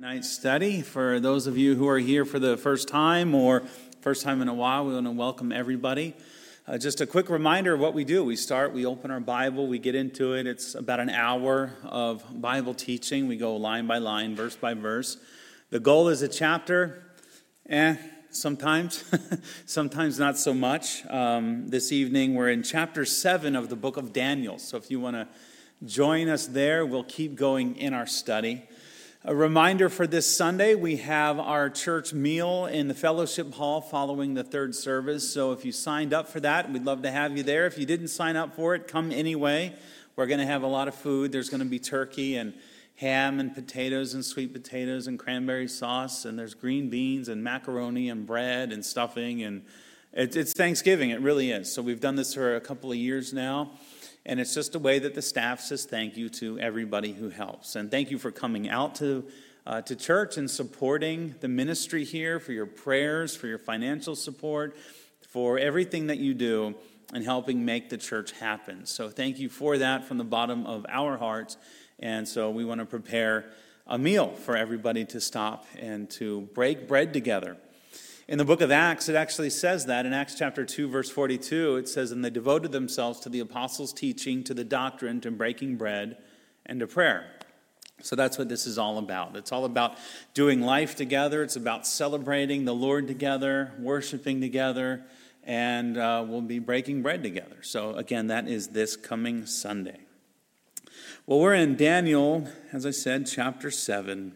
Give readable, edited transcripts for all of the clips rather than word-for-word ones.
Night study. For those of you who are here for the first time or first time in a while, we want to welcome everybody. Just a quick reminder of what we do. We open our Bible, we get into it. It's about an hour of Bible teaching. We go line by line, verse by verse. The goal is a chapter. Sometimes, sometimes not so much. This evening we're in chapter 7 of the book of Daniel. So if you want to join us there, we'll keep going in our study. A reminder for this Sunday, we have our church meal in the fellowship hall following the third service. So if you signed up for that, we'd love to have you there. If you didn't sign up for it, come anyway. We're going to have a lot of food. There's going to be turkey and ham and potatoes and sweet potatoes and cranberry sauce. And there's green beans and macaroni and bread and stuffing. And it's Thanksgiving. It really is. So we've done this for a couple of years now. And it's just a way that the staff says thank you to everybody who helps. And thank you for coming out to church and supporting the ministry here, for your prayers, for your financial support, for everything that you do and helping make the church happen. So thank you for that from the bottom of our hearts. And so we want to prepare a meal for everybody to stop and to break bread together. In the book of Acts, it actually says that. In Acts chapter 2, verse 42, it says, "And they devoted themselves to the apostles' teaching, to the doctrine, to breaking bread, and to prayer." So that's what this is all about. It's all about doing life together. It's about celebrating the Lord together, worshiping together, and we'll be breaking bread together. So again, that is this coming Sunday. Well, we're in Daniel, as I said, chapter 7.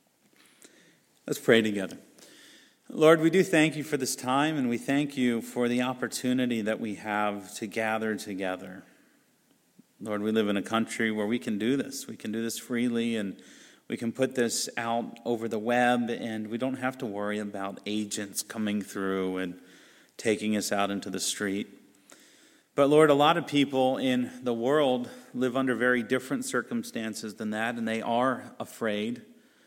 Let's pray together. Lord, we do thank you for this time, and we thank you for the opportunity that we have to gather together. Lord, we live in a country where we can do this. We can do this freely, and we can put this out over the web, and we don't have to worry about agents coming through and taking us out into the street. But Lord, a lot of people in the world live under very different circumstances than that, and they are afraid.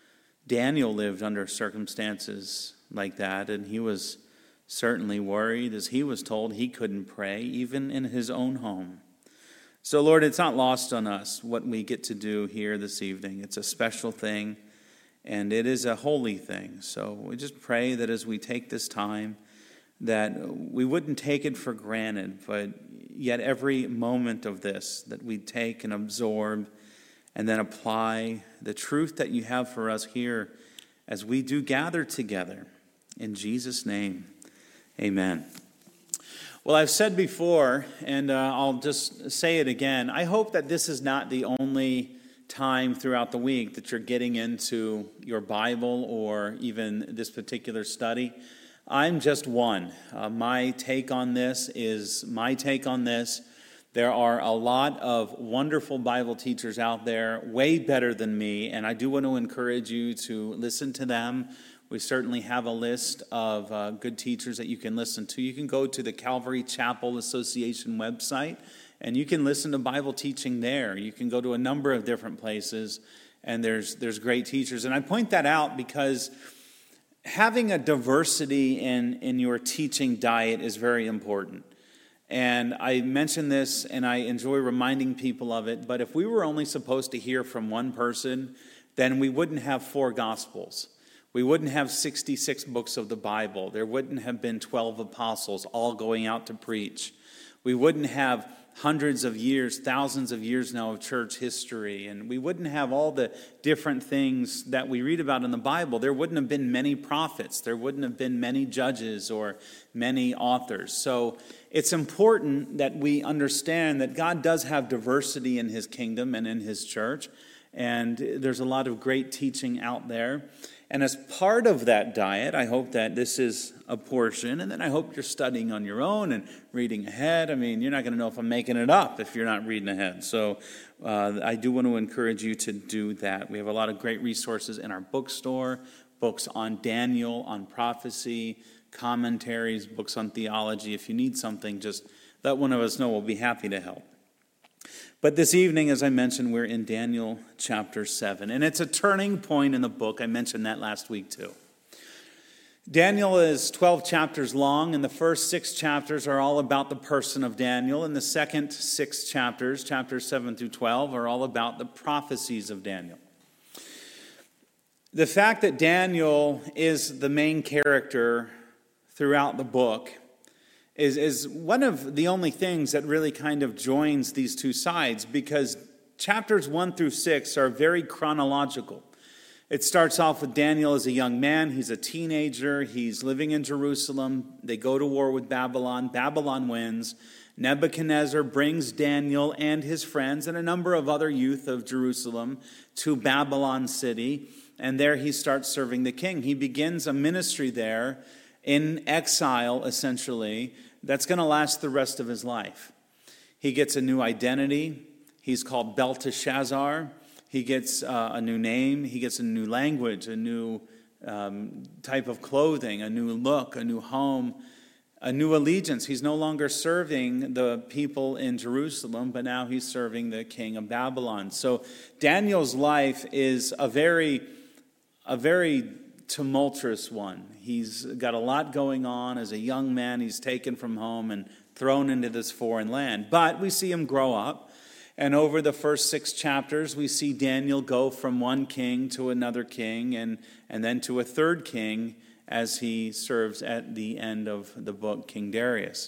Daniel lived under circumstances like that, and he was certainly worried as he was told he couldn't pray even in his own home. So Lord, it's not lost on us what we get to do here this evening. It's a special thing, and it is a holy thing. So we just pray that as we take this time, that we wouldn't take it for granted, but yet every moment of this that we take and absorb and then apply the truth that you have for us here as we do gather together. In Jesus' name, amen. Well, I've said before, and I'll just say it again, I hope that this is not the only time throughout the week that you're getting into your Bible or even this particular study. I'm just one. My take on this is my take on this. There are a lot of wonderful Bible teachers out there, way better than me, and I do want to encourage you to listen to them. We certainly have a list of good teachers that you can listen to. You can go to the Calvary Chapel Association website, and you can listen to Bible teaching there. You can go to a number of different places, and there's great teachers. And I point that out because having a diversity in your teaching diet is very important. And I mention this, and I enjoy reminding people of it, but if we were only supposed to hear from one person, then we wouldn't have 4 Gospels. We wouldn't have 66 books of the Bible. There wouldn't have been 12 apostles all going out to preach. We wouldn't have hundreds of years, thousands of years now of church history. And we wouldn't have all the different things that we read about in the Bible. There wouldn't have been many prophets. There wouldn't have been many judges or many authors. So it's important that we understand that God does have diversity in his kingdom and in his church. And there's a lot of great teaching out there. And as part of that diet, I hope that this is a portion, and then I hope you're studying on your own and reading ahead. I mean, you're not going to know if I'm making it up if you're not reading ahead. So I do want to encourage you to do that. We have a lot of great resources in our bookstore, books on Daniel, on prophecy, commentaries, books on theology. If you need something, just let one of us know. We'll be happy to help. But this evening, as I mentioned, we're in Daniel chapter 7. And it's a turning point in the book. I mentioned that last week too. Daniel is 12 chapters long, and the first 6 chapters are all about the person of Daniel. And the second 6 chapters, chapters 7 through 12, are all about the prophecies of Daniel. The fact that Daniel is the main character throughout the book is one of the only things that really kind of joins these two sides, because chapters 1 through 6 are very chronological. It starts off with Daniel as a young man. He's a teenager. He's living in Jerusalem. They go to war with Babylon. Babylon wins. Nebuchadnezzar brings Daniel and his friends and a number of other youth of Jerusalem to Babylon city, and there he starts serving the king. He begins a ministry there in exile, essentially, that's going to last the rest of his life. He gets a new identity. He's called Belteshazzar. He gets a new name. He gets a new language, a new type of clothing, a new look, a new home, a new allegiance. He's no longer serving the people in Jerusalem, but now he's serving the king of Babylon. So Daniel's life is a very tumultuous one. He's got a lot going on. As a young man, he's taken from home and thrown into this foreign land. But we see him grow up. And over the first 6 chapters, we see Daniel go from one king to another king and then to a third king as he serves at the end of the book, King Darius.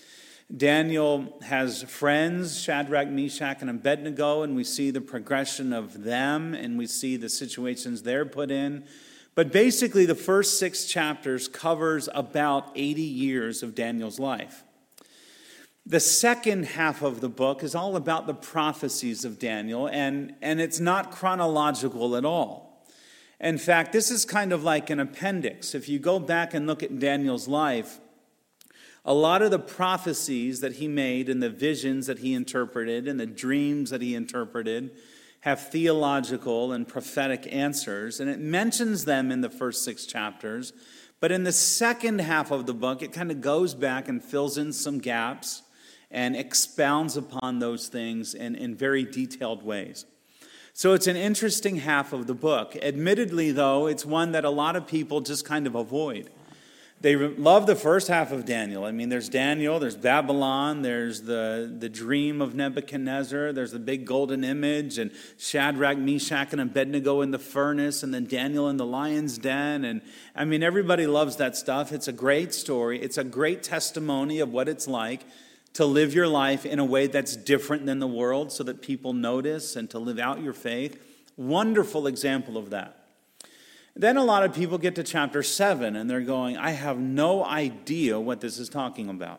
Daniel has friends, Shadrach, Meshach, and Abednego, and we see the progression of them, and we see the situations they're put in. But basically, the first 6 chapters covers about 80 years of Daniel's life. The second half of the book is all about the prophecies of Daniel, and it's not chronological at all. In fact, this is kind of like an appendix. If you go back and look at Daniel's life, a lot of the prophecies that he made and the visions that he interpreted and the dreams that he interpreted have theological and prophetic answers, and it mentions them in the first 6 chapters. But in the second half of the book, it kind of goes back and fills in some gaps and expounds upon those things in very detailed ways. So it's an interesting half of the book. Admittedly, though, it's one that a lot of people just kind of avoid. They love the first half of Daniel. I mean, there's Daniel, there's Babylon, there's the dream of Nebuchadnezzar, there's the big golden image, and Shadrach, Meshach, and Abednego in the furnace, and then Daniel in the lion's den. And I mean, everybody loves that stuff. It's a great story. It's a great testimony of what it's like to live your life in a way that's different than the world so that people notice, and to live out your faith. Wonderful example of that. Then a lot of people get to chapter 7 and they're going, I have no idea what this is talking about.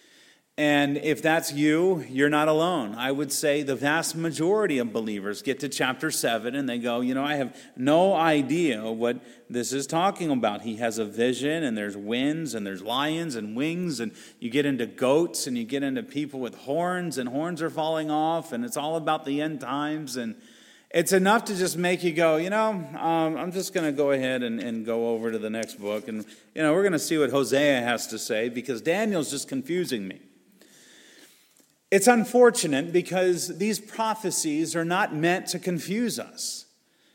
And if that's you, you're not alone. I would say the vast majority of believers get to chapter 7 and they go, I have no idea what this is talking about. He has a vision, and there's winds and there's lions and wings, and you get into goats and you get into people with horns, and horns are falling off, and it's all about the end times. And it's enough to just make you go, I'm just going to go ahead and go over to the next book. And, we're going to see what Hosea has to say, because Daniel's just confusing me. It's unfortunate because these prophecies are not meant to confuse us.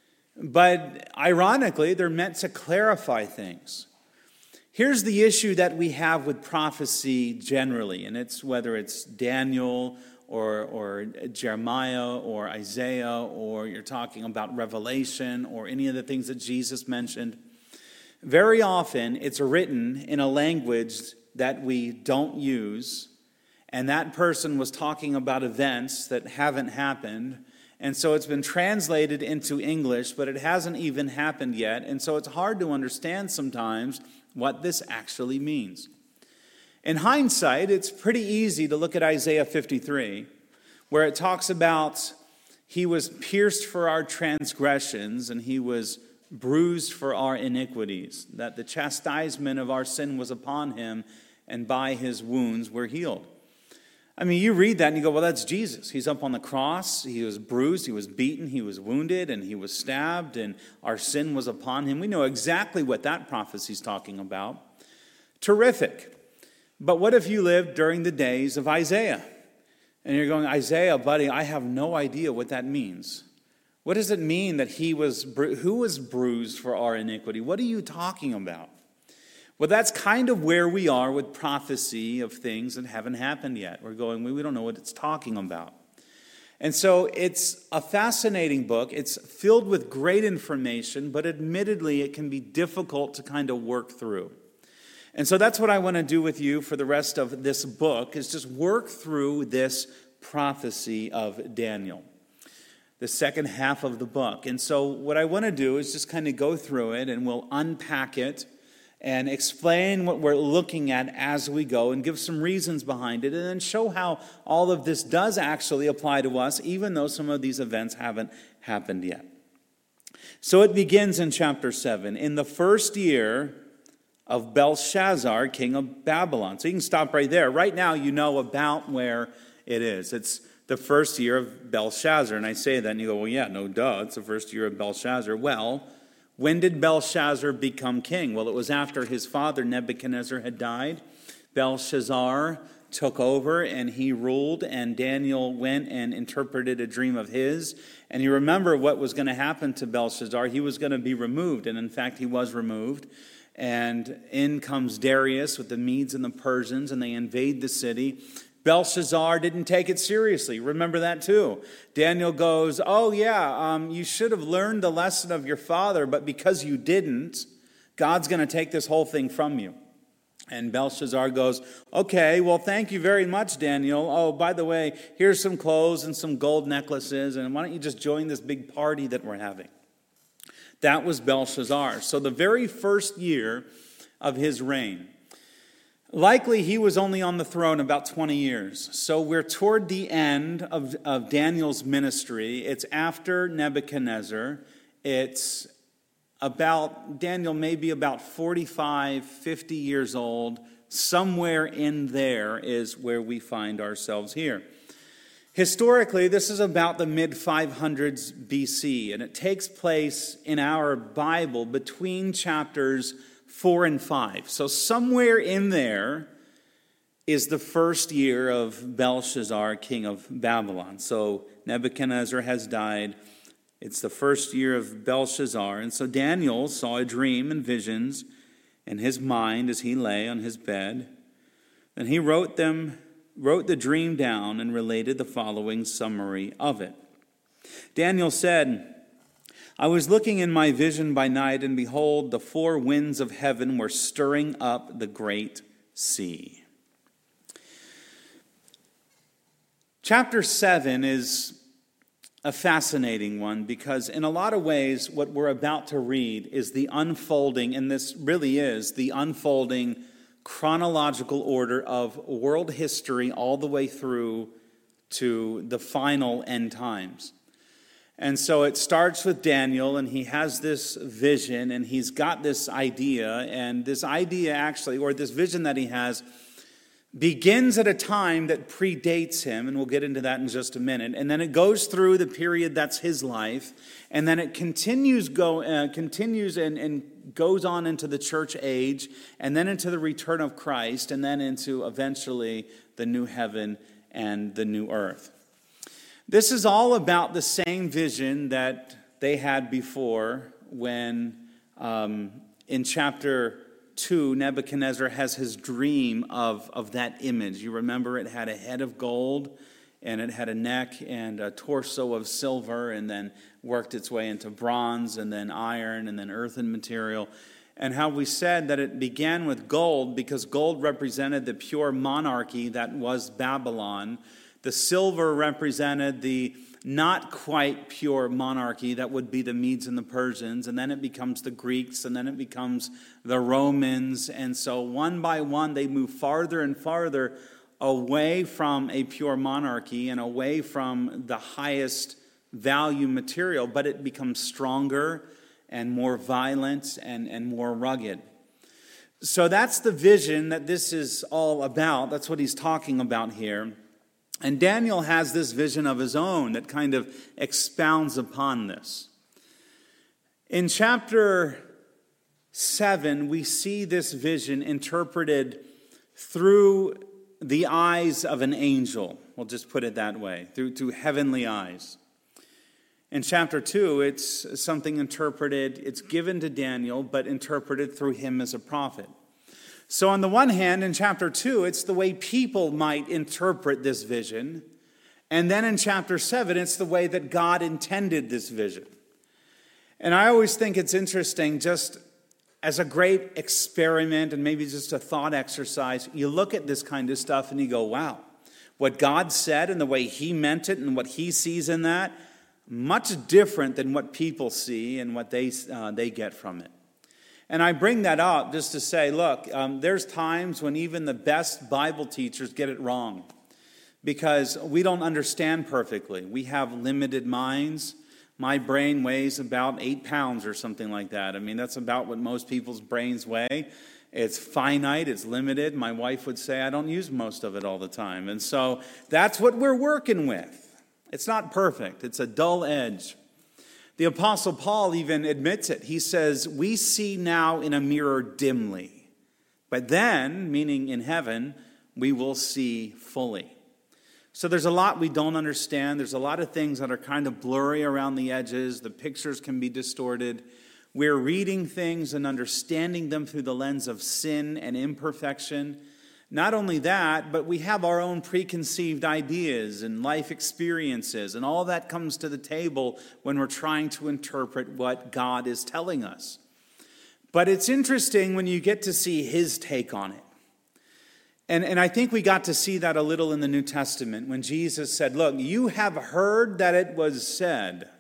But ironically, they're meant to clarify things. Here's the issue that we have with prophecy generally, and it's whether it's Daniel or Jeremiah or Isaiah, or you're talking about Revelation or any of the things that Jesus mentioned. Very often it's written in a language that we don't use, and that person was talking about events that haven't happened, and so it's been translated into English, but it hasn't even happened yet, and so it's hard to understand sometimes what this actually means. In hindsight, it's pretty easy to look at Isaiah 53, where it talks about he was pierced for our transgressions and he was bruised for our iniquities, that the chastisement of our sin was upon him, and by his wounds we're healed. I mean, you read that and you go, well, that's Jesus. He's up on the cross. He was bruised, he was beaten, he was wounded, and he was stabbed, and our sin was upon him. We know exactly what that prophecy's talking about. Terrific. But what if you lived during the days of Isaiah? And you're going, Isaiah, buddy, I have no idea what that means. What does it mean that who was bruised for our iniquity? What are you talking about? Well, that's kind of where we are with prophecy of things that haven't happened yet. We're going, we don't know what it's talking about. And so it's a fascinating book. It's filled with great information, but admittedly it can be difficult to kind of work through. And so that's what I want to do with you for the rest of this book, is just work through this prophecy of Daniel, the second half of the book. And so what I want to do is just kind of go through it, and we'll unpack it and explain what we're looking at as we go and give some reasons behind it, and then show how all of this does actually apply to us, even though some of these events haven't happened yet. So it begins in chapter 7. In the first year of Belshazzar, king of Babylon. So you can stop right there. Right now you know about where it is. It's the first year of Belshazzar. And I say that and you go, well, yeah, no duh, it's the first year of Belshazzar. Well, when did Belshazzar become king? Well, it was after his father Nebuchadnezzar had died. Belshazzar took over and he ruled, and Daniel went and interpreted a dream of his. And you remember what was going to happen to Belshazzar. He was going to be removed, and in fact he was removed. And in comes Darius with the Medes and the Persians, and they invade the city. Belshazzar didn't take it seriously. Remember that too. Daniel goes, oh yeah, you should have learned the lesson of your father, but because you didn't, God's going to take this whole thing from you. And Belshazzar goes, okay, well, thank you very much, Daniel. Oh, by the way, here's some clothes and some gold necklaces, and why don't you just join this big party that we're having? That was Belshazzar. So the very first year of his reign, likely he was only on the throne about 20 years. So we're toward the end of Daniel's ministry. It's after Nebuchadnezzar. It's about, Daniel may be about 45, 50 years old. Somewhere in there is where we find ourselves here. Historically, this is about the mid-500s BC, and it takes place in our Bible between chapters 4 and 5. So somewhere in there is the first year of Belshazzar, king of Babylon. So Nebuchadnezzar has died. It's the first year of Belshazzar. And so Daniel saw a dream and visions in his mind as he lay on his bed. Then he wrote the dream down and related the following summary of it. Daniel said, I was looking in my vision by night, and behold, the four winds of heaven were stirring up the great sea. Chapter 7 is a fascinating one because in a lot of ways what we're about to read is the unfolding, and this really is the unfolding chronological order of world history all the way through to the final end times. And so it starts with Daniel, and he has this vision, and he's got this idea, and this idea actually, or this vision that he has, begins at a time that predates him, and we'll get into that in just a minute. And then it goes through the period that's his life, and then it continues and goes on into the church age, and then into the return of Christ, and then into eventually the new heaven and the new earth. This is all about the same vision that they had before when in chapter 2, Nebuchadnezzar has his dream of that image. You remember it had a head of gold, and it had a neck and a torso of silver, and then worked its way into bronze, and then iron, and then earthen material. And how we said that it began with gold because gold represented the pure monarchy that was Babylon. The silver represented the not quite pure monarchy that would be the Medes and the Persians, and then it becomes the Greeks, and then it becomes the Romans. And so one by one they move farther and farther away from a pure monarchy and away from the highest value material, but it becomes stronger and more violent and more rugged. So that's the vision that this is all about. That's what he's talking about here. And Daniel has this vision of his own that kind of expounds upon this. In chapter 7, we see this vision interpreted through the eyes of an angel. We'll just put it that way, through heavenly eyes. In chapter 2, it's something interpreted, it's given to Daniel, but interpreted through him as a prophet. So on the one hand, in chapter 2, it's the way people might interpret this vision. And then in chapter 7, it's the way that God intended this vision. And I always think it's interesting, just as a great experiment and maybe just a thought exercise, you look at this kind of stuff and you go, wow, what God said and the way he meant it and what he sees in that, much different than what people see and what they get from it. And I bring that up just to say, look, there's times when even the best Bible teachers get it wrong because we don't understand perfectly. We have limited minds. My brain weighs about 8 pounds or something like that. I mean, that's about what most people's brains weigh. It's finite, it's limited. My wife would say I don't use most of it all the time. And so that's what we're working with. It's not perfect. It's a dull edge. The Apostle Paul even admits it. He says, we see now in a mirror dimly, but then, meaning in heaven, we will see fully. So there's a lot we don't understand. There's a lot of things that are kind of blurry around the edges. The pictures can be distorted. We're reading things and understanding them through the lens of sin and imperfection. Not only that, but we have our own preconceived ideas and life experiences, and all that comes to the table when we're trying to interpret what God is telling us. But it's interesting when you get to see his take on it. And I think we got to see that a little in the New Testament when Jesus said, look, you have heard that it was said,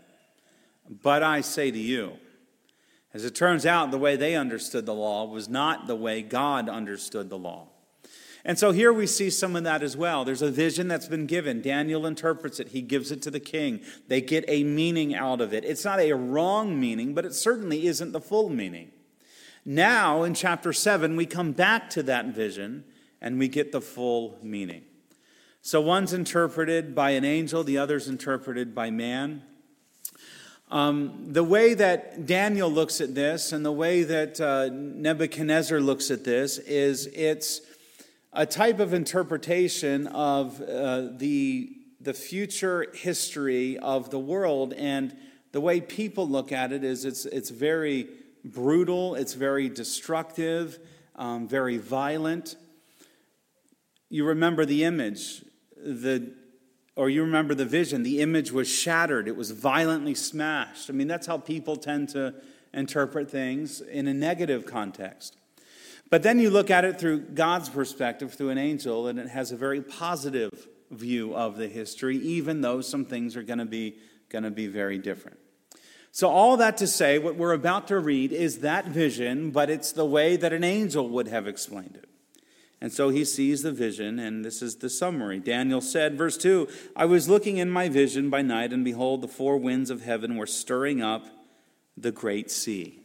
but I say to you. As it turns out, the way they understood the law was not the way God understood the law. And so here we see some of that as well. There's a vision that's been given. Daniel interprets it. He gives it to the king. They get a meaning out of it. It's not a wrong meaning, but it certainly isn't the full meaning. Now, in chapter 7, we come back to that vision, and we get the full meaning. So one's interpreted by an angel, the other's interpreted by man. The way that Daniel looks at this and the way that Nebuchadnezzar looks at this is it's a type of interpretation of the future history of the world, and the way people look at it is it's very brutal, it's very destructive, very violent. You remember the image, or you remember the vision. The image was shattered. It was violently smashed. I mean, that's how people tend to interpret things in a negative context. But then you look at it through God's perspective, through an angel, and it has a very positive view of the history, even though some things are going to be very different. So all that to say, what we're about to read is that vision, but it's the way that an angel would have explained it. And so he sees the vision, and this is the summary. Daniel said, verse 2, I was looking in my vision by night, and behold, the 4 winds of heaven were stirring up the great sea.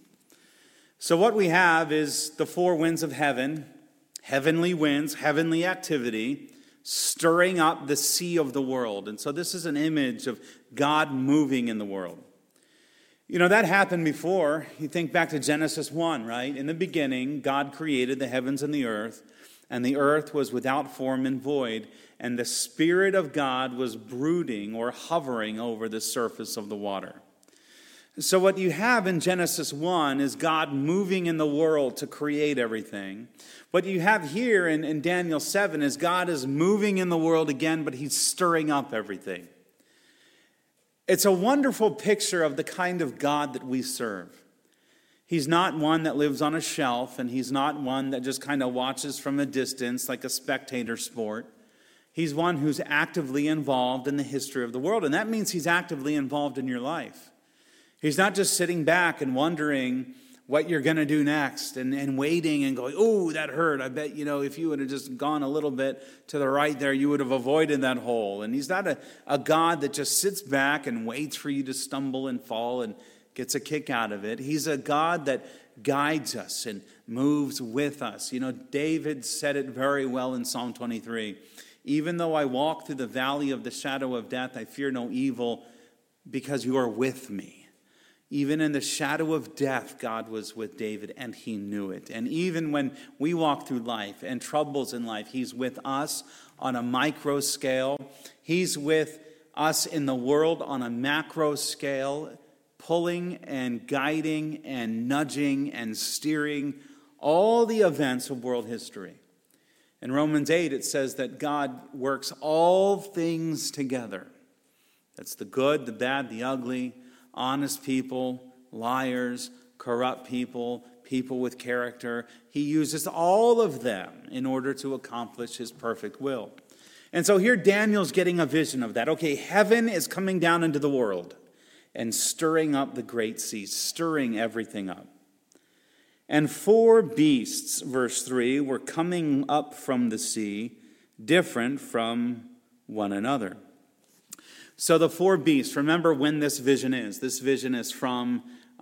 So what we have is the 4 winds of heaven, heavenly winds, heavenly activity, stirring up the sea of the world. And so this is an image of God moving in the world. You know, that happened before. You think back to Genesis 1, right? In the beginning, God created the heavens and the earth was without form and void, and the Spirit of God was brooding or hovering over the surface of the water. So what you have in Genesis 1 is God moving in the world to create everything. What you have here in Daniel 7 is God is moving in the world again, but he's stirring up everything. It's a wonderful picture of the kind of God that we serve. He's not one that lives on a shelf, and he's not one that just kind of watches from a distance like a spectator sport. He's one who's actively involved in the history of the world, and that means he's actively involved in your life. He's not just sitting back and wondering what you're going to do next and waiting and going, oh, that hurt. I bet, if you would have just gone a little bit to the right there, you would have avoided that hole. And he's not a God that just sits back and waits for you to stumble and fall and gets a kick out of it. He's a God that guides us and moves with us. David said it very well in Psalm 23. Even though I walk through the valley of the shadow of death, I fear no evil because you are with me. Even in the shadow of death, God was with David, and he knew it. And even when we walk through life and troubles in life, he's with us on a micro scale. He's with us in the world on a macro scale, pulling and guiding and nudging and steering all the events of world history. In Romans 8, it says that God works all things together. That's the good, the bad, the ugly, honest people, liars, corrupt people, people with character. He uses all of them in order to accomplish his perfect will. And so here Daniel's getting a vision of that. Okay, heaven is coming down into the world and stirring up the great sea, stirring everything up. And 4 beasts, verse 3, were coming up from the sea, different from one another. So the 4 beasts, remember when this vision is. This vision is from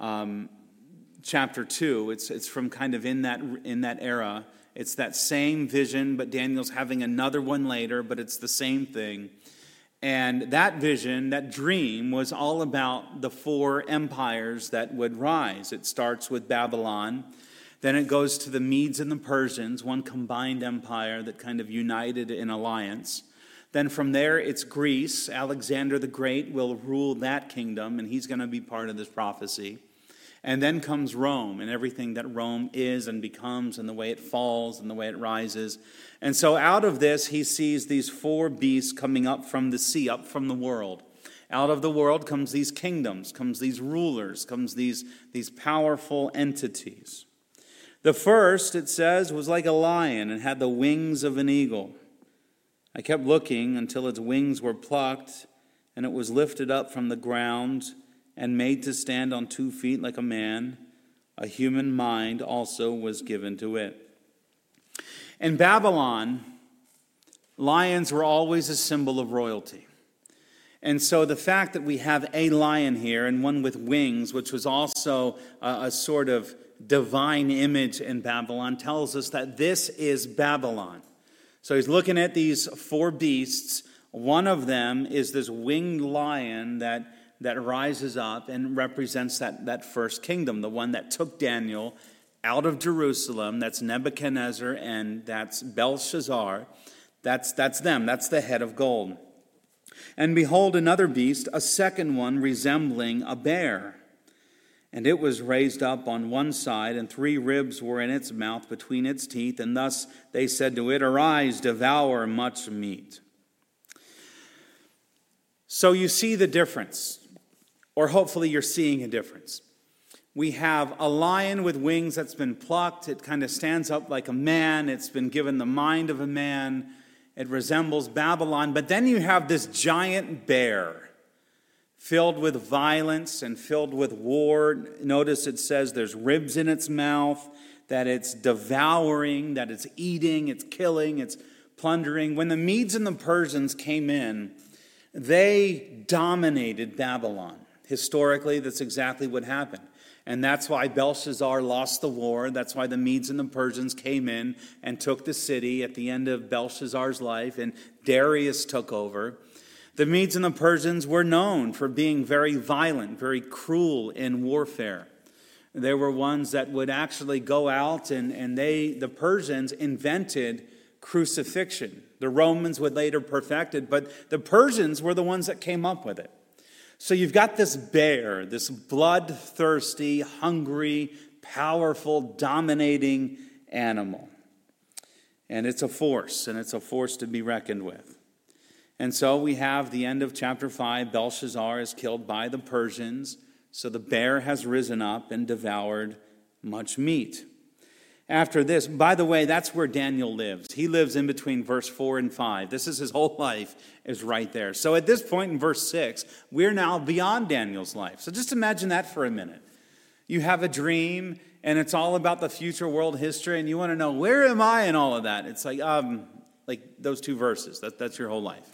chapter 2. It's from kind of in that era. It's that same vision, but Daniel's having another one later, but it's the same thing. And that vision, that dream, was all about the 4 empires that would rise. It starts with Babylon. Then it goes to the Medes and the Persians, one combined empire that kind of united in alliance. Then from there, it's Greece. Alexander the Great will rule that kingdom, and he's going to be part of this prophecy. And then comes Rome and everything that Rome is and becomes and the way it falls and the way it rises. And so out of this, he sees these 4 beasts coming up from the sea, up from the world. Out of the world comes these kingdoms, comes these rulers, comes these powerful entities. The first, it says, was like a lion and had the wings of an eagle. I kept looking until its wings were plucked, and it was lifted up from the ground and made to stand on 2 feet like a man. A human mind also was given to it. In Babylon, lions were always a symbol of royalty. And so the fact that we have a lion here and one with wings, which was also a sort of divine image in Babylon, tells us that this is Babylon. So he's looking at these 4 beasts. One of them is this winged lion that rises up and represents that first kingdom, the one that took Daniel out of Jerusalem. That's Nebuchadnezzar and that's Belshazzar. That's them. That's the head of gold. And behold, another beast, a second one resembling a bear. And it was raised up on one side, and 3 ribs were in its mouth between its teeth. And thus they said to it, Arise, devour much meat. So you see the difference. Or hopefully you're seeing a difference. We have a lion with wings that's been plucked. It kind of stands up like a man. It's been given the mind of a man. It resembles Babylon. But then you have this giant bear filled with violence and filled with war. Notice it says there's ribs in its mouth, that it's devouring, that it's eating, it's killing, it's plundering. When the Medes and the Persians came in, they dominated Babylon. Historically, that's exactly what happened. And that's why Belshazzar lost the war. That's why the Medes and the Persians came in and took the city at the end of Belshazzar's life, and Darius took over. The Medes and the Persians were known for being very violent, very cruel in warfare. They were ones that would actually go out and the Persians invented crucifixion. The Romans would later perfect it, but the Persians were the ones that came up with it. So you've got this bear, this bloodthirsty, hungry, powerful, dominating animal. And it's a force, and it's a force to be reckoned with. And so we have the end of chapter 5. Belshazzar is killed by the Persians. So the bear has risen up and devoured much meat. After this, by the way, that's where Daniel lives. He lives in between verse 4 and 5. This is his whole life is right there. So at this point in verse 6, we're now beyond Daniel's life. So just imagine that for a minute. You have a dream, and it's all about the future world history, and you want to know, where am I in all of that? It's like those 2 verses. That's your whole life.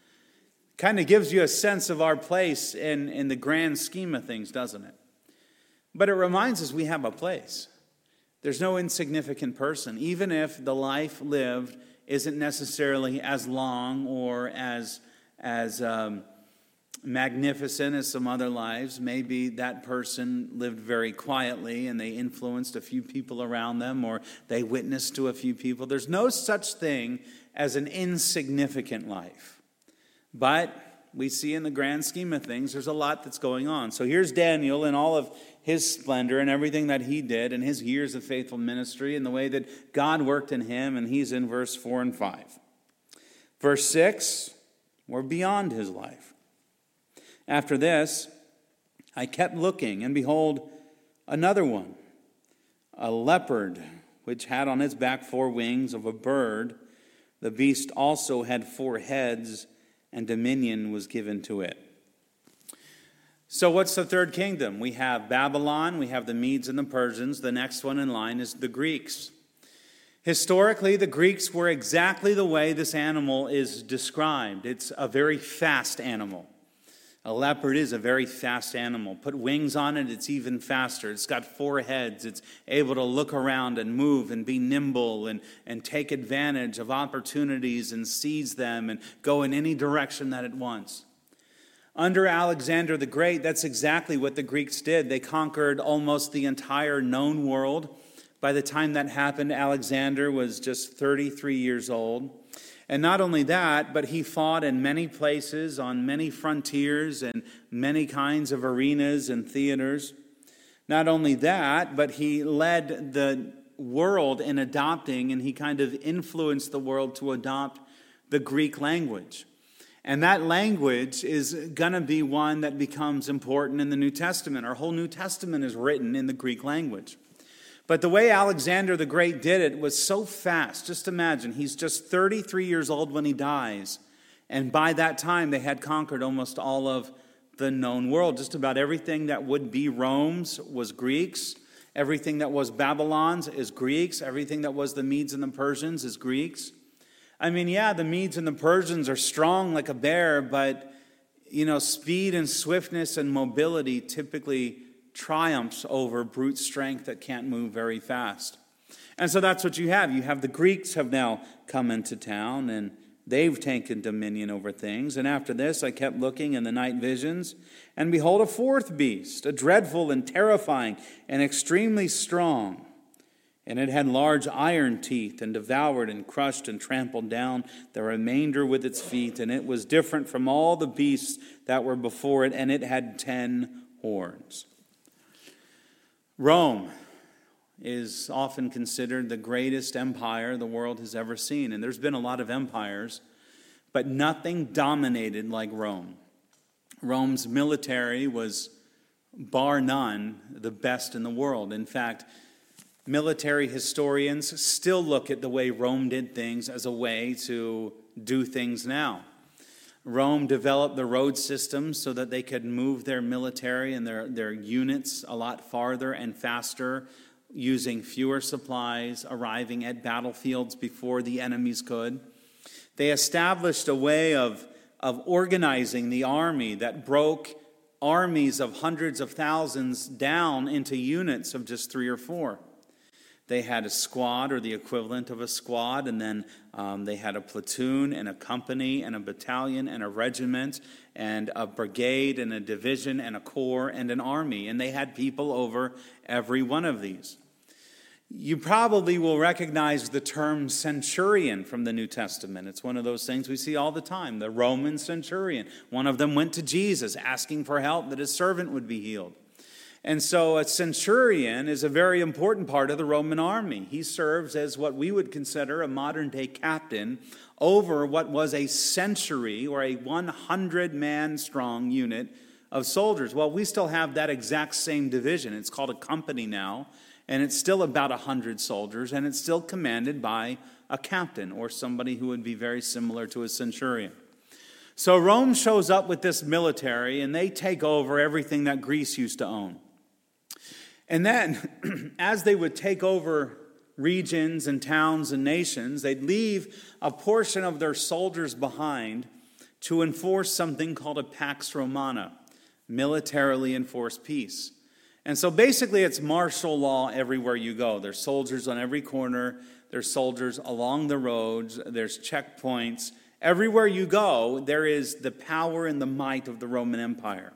Kind of gives you a sense of our place in the grand scheme of things, doesn't it? But it reminds us we have a place. There's no insignificant person, even if the life lived isn't necessarily as long or as magnificent as some other lives. Maybe that person lived very quietly and they influenced a few people around them, or they witnessed to a few people. There's no such thing as an insignificant life. But we see in the grand scheme of things, there's a lot that's going on. So here's Daniel in all of his splendor and everything that he did and his years of faithful ministry and the way that God worked in him, and he's in verse 4 and 5. Verse 6, we're beyond his life. After this, I kept looking, and behold, another one, a leopard, which had on its back 4 wings of a bird. The beast also had 4 heads, and dominion was given to it. So what's the third kingdom? We have Babylon, we have the Medes and the Persians. The next one in line is the Greeks. Historically, the Greeks were exactly the way this animal is described. It's a very fast animal. A leopard is a very fast animal. Put wings on it, it's even faster. It's got 4 heads. It's able to look around and move and be nimble and take advantage of opportunities and seize them and go in any direction that it wants. Under Alexander the Great, that's exactly what the Greeks did. They conquered almost the entire known world. By the time that happened, Alexander was just 33 years old. And not only that, but he fought in many places, on many frontiers, and many kinds of arenas and theaters. Not only that, but he led the world in adopting, and he kind of influenced the world to adopt the Greek language. And that language is going to be one that becomes important in the New Testament. Our whole New Testament is written in the Greek language. But the way Alexander the Great did it was so fast. Just imagine, he's just 33 years old when he dies. And by that time, they had conquered almost all of the known world. Just about everything that would be Rome's was Greeks. Everything that was Babylon's is Greeks. Everything that was the Medes and the Persians is Greeks. I mean, yeah, the Medes and the Persians are strong like a bear, but, speed and swiftness and mobility typically triumphs over brute strength that can't move very fast. And so that's what you have. You have the Greeks have now come into town, and they've taken dominion over things. And after this, I kept looking in the night visions, and behold, a 4th beast, a dreadful and terrifying and extremely strong. And it had large iron teeth, and devoured and crushed and trampled down the remainder with its feet. And it was different from all the beasts that were before it, and it had 10 horns. Rome is often considered the greatest empire the world has ever seen. And there's been a lot of empires, but nothing dominated like Rome. Rome's military was, bar none, the best in the world. In fact, military historians still look at the way Rome did things as a way to do things now. Rome developed the road systems so that they could move their military and their units a lot farther and faster, using fewer supplies, arriving at battlefields before the enemies could. They established a way of organizing the army that broke armies of hundreds of thousands down into units of just 3 or 4. They had a squad, or the equivalent of a squad, and then they had a platoon and a company and a battalion and a regiment and a brigade and a division and a corps and an army. And they had people over every one of these. You probably will recognize the term centurion from the New Testament. It's one of those things we see all the time, the Roman centurion. One of them went to Jesus asking for help that his servant would be healed. And so a centurion is a very important part of the Roman army. He serves as what we would consider a modern-day captain over what was a century or a 100-man-strong unit of soldiers. Well, we still have that exact same division. It's called a company now, and it's still about 100 soldiers, and it's still commanded by a captain or somebody who would be very similar to a centurion. So Rome shows up with this military, and they take over everything that Greece used to own. And then, as they would take over regions and towns and nations, they'd leave a portion of their soldiers behind to enforce something called a Pax Romana, militarily enforced peace. And so basically it's martial law everywhere you go. There's soldiers on every corner. There's soldiers along the roads. There's checkpoints. Everywhere you go, there is the power and the might of the Roman Empire.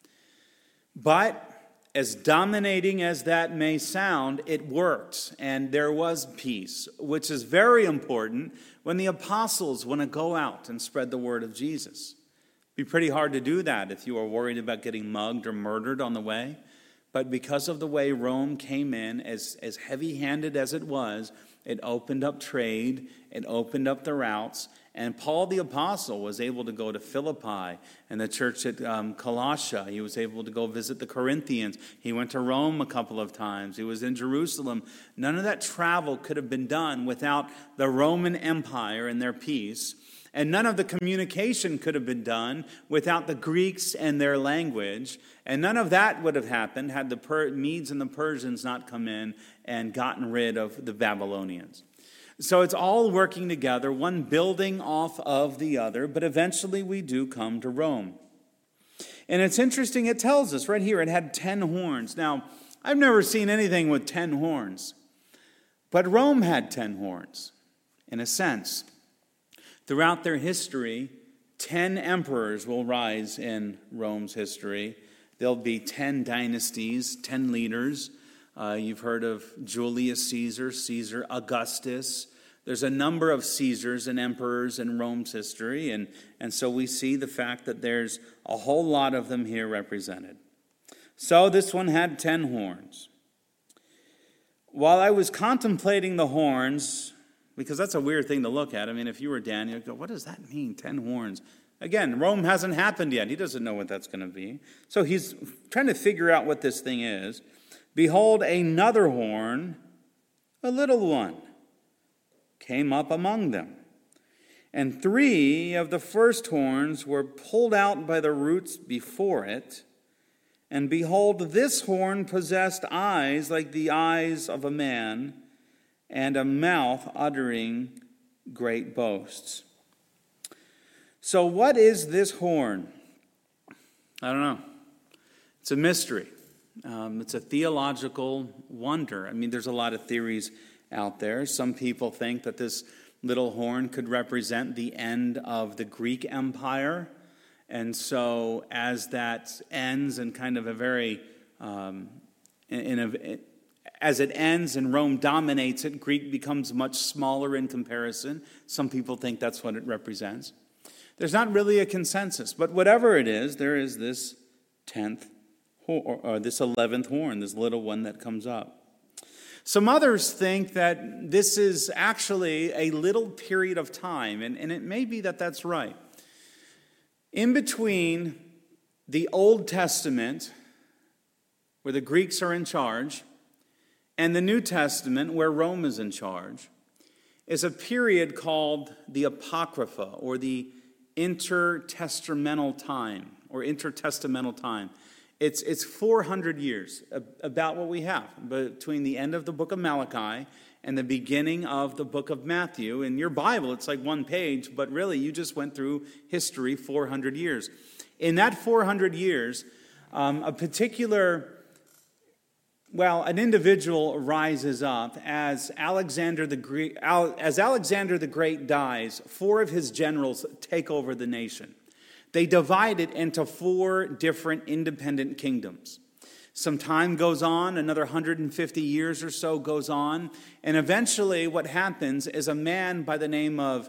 But as dominating as that may sound, it worked, and there was peace, which is very important when the apostles want to go out and spread the word of Jesus. It'd be pretty hard to do that if you were worried about getting mugged or murdered on the way. But because of the way Rome came in, as heavy-handed as it was, it opened up trade, it opened up the routes, and Paul the Apostle was able to go to Philippi and the church at Colossia. He was able to go visit the Corinthians. He went to Rome a couple of times. He was in Jerusalem. None of that travel could have been done without the Roman Empire and their peace. And none of the communication could have been done without the Greeks and their language. And none of that would have happened had the Medes and the Persians not come in and gotten rid of the Babylonians. So it's all working together, one building off of the other, but eventually we do come to Rome. And it's interesting, it tells us right here, it had 10 horns. Now, I've never seen anything with 10 horns, but Rome had 10 horns, in a sense. Throughout their history, 10 emperors will rise in Rome's history. There'll be 10 dynasties, 10 leaders. You've heard of Julius Caesar, Caesar Augustus. There's a number of Caesars and emperors in Rome's history, and so we see the fact that there's a whole lot of them here represented. So this one had 10 horns. While I was contemplating the horns, because that's a weird thing to look at. I mean, if you were Daniel, you'd go, what does that mean, 10 horns? Again, Rome hasn't happened yet. He doesn't know what that's going to be. So he's trying to figure out what this thing is. Behold, another horn, a little one, came up among them. And 3 of the first horns were pulled out by the roots before it. And behold, this horn possessed eyes like the eyes of a man, and a mouth uttering great boasts. So what is this horn? I don't know. It's a mystery. It's a theological wonder. I mean, there's a lot of theories out there. Some people think that this little horn could represent the end of the Greek Empire. And so as that ends in kind of a very, as it ends and Rome dominates it, Greek becomes much smaller in comparison. Some people think that's what it represents. There's not really a consensus, but whatever it is, there is this 10th or this 11th horn, this little one that comes up. Some others think that this is actually a little period of time, and it may be that that's right. In between the Old Testament, where the Greeks are in charge, and the New Testament, where Rome is in charge, is a period called the Apocrypha, or the intertestamental time, or intertestamental time. It's 400 years, about what we have, between the end of the book of Malachi and the beginning of the book of Matthew. In your Bible, it's like one page, but really you just went through history 400 years. In that 400 years, an individual rises up as Alexander the Great dies. 4 of his generals take over the nation. They divide it into 4 different independent kingdoms. Some time goes on, another 150 years or so goes on, and eventually what happens is a man by the name of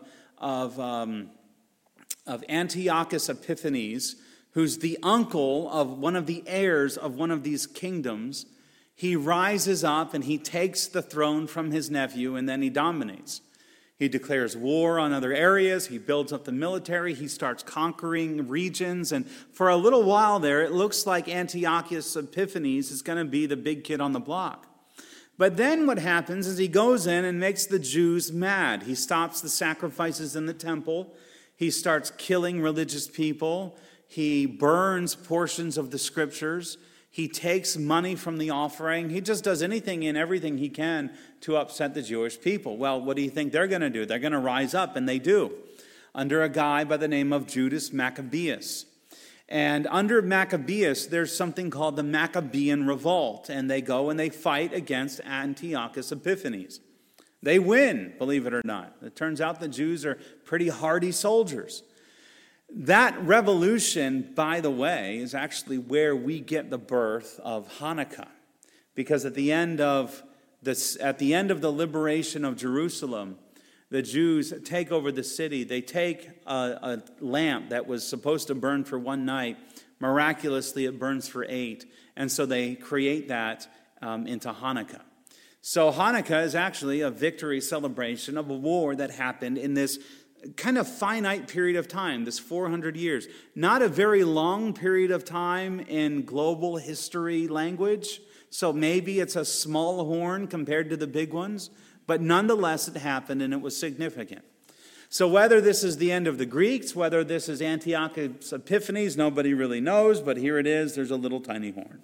Antiochus Epiphanes, who's the uncle of one of the heirs of one of these kingdoms. He rises up and he takes the throne from his nephew, and then he dominates. He declares war on other areas. He builds up the military. He starts conquering regions. And for a little while there, it looks like Antiochus Epiphanes is going to be the big kid on the block. But then what happens is he goes in and makes the Jews mad. He stops the sacrifices in the temple. He starts killing religious people. He burns portions of the scriptures. He takes money from the offering. He just does anything and everything he can to upset the Jewish people. Well, what do you think they're going to do? They're going to rise up, and they do, under a guy by the name of Judas Maccabeus. And under Maccabeus, there's something called the Maccabean Revolt, and they go and they fight against Antiochus Epiphanes. They win, believe it or not. It turns out the Jews are pretty hardy soldiers. That revolution, by the way, is actually where we get the birth of Hanukkah. Because at the end of the liberation of Jerusalem, The Jews take over the city. They take a lamp that was supposed to burn for one night. Miraculously, it burns for 8. And so they create that into Hanukkah. So Hanukkah is actually a victory celebration of a war that happened in this kind of finite period of time, this 400 years. Not a very long period of time in global history language. So maybe it's a small horn compared to the big ones. But nonetheless, it happened and it was significant. So whether this is the end of the Greeks, whether this is Antiochus Epiphanes, nobody really knows, but here it is. There's a little tiny horn.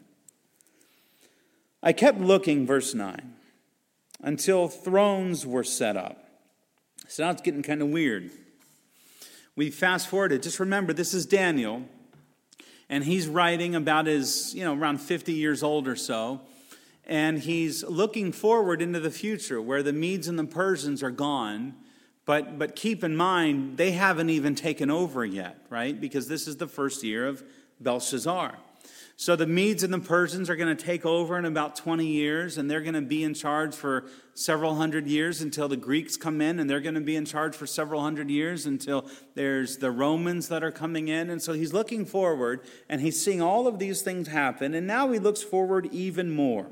I kept looking, verse 9, until thrones were set up. So now it's getting kind of weird. We fast forwarded. Just remember, this is Daniel, and he's writing about his, around 50 years old or so. And he's looking forward into the future where the Medes and the Persians are gone. But keep in mind, they haven't even taken over yet, right? Because this is the first year of Belshazzar. So the Medes and the Persians are going to take over in about 20 years, and they're going to be in charge for several hundred years until the Greeks come in, and they're going to be in charge for several hundred years until there's the Romans that are coming in. And so he's looking forward, and he's seeing all of these things happen, and now he looks forward even more.